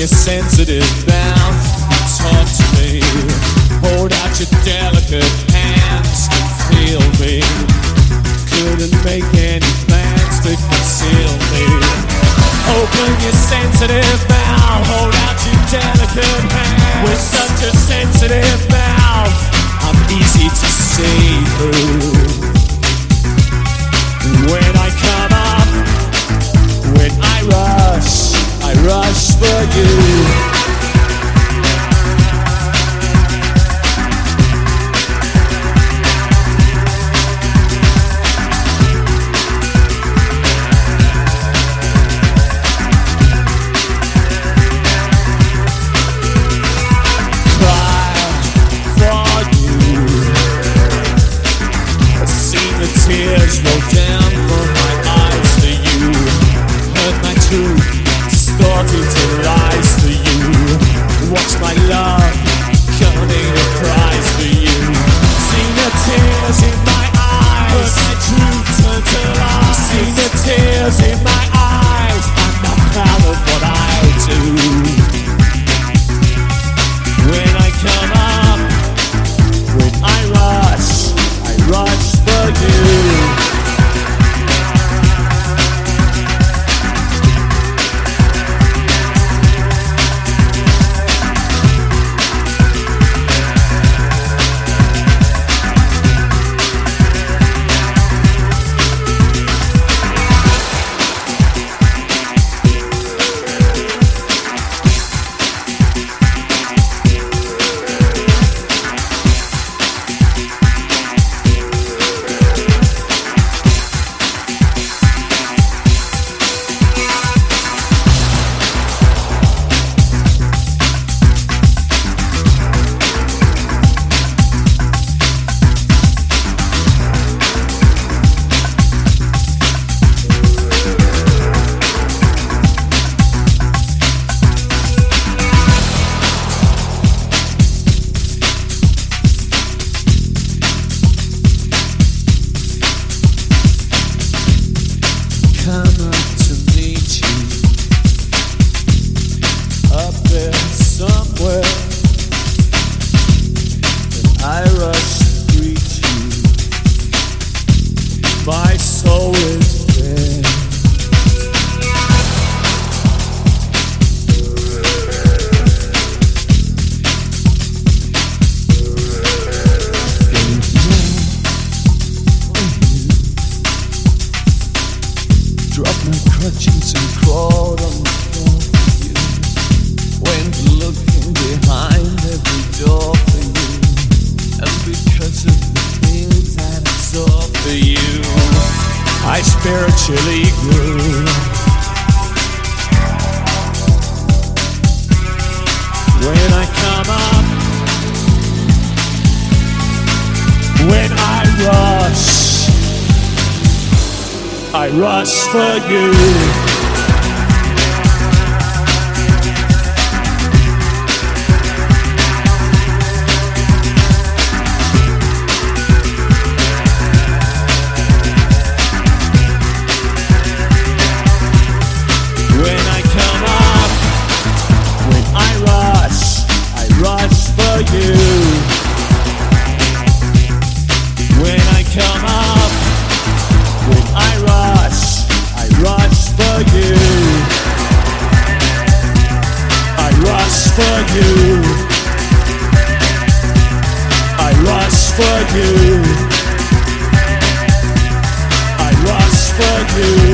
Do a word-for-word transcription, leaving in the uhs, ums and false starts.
your sensitive mouth and talk to me. Hold out your delicate hands and feel me. Couldn't make any plans to conceal me. Open your sensitive mouth, hold out your delicate hands. With such a sensitive mouth, I'm easy to see through. When I come up, when I rush, I rush for you. Tears roll down from my eyes for you. Heard my truth distorted to lies for you. Watch my love coming a prize for you. See the tears in my eyes. Heard my truth turn to lies. See the tears in my eyes. I'm not proud of what I do. When I come up, when I rush, I rush for you. My soul is dead. Dropped my crutches and crawled on the floor for you. Went looking behind every door for you. And because of the things that I saw for you, I spiritually grew. When I come up, when I rush, I rush for you. For you, I rush for you, I rush for you.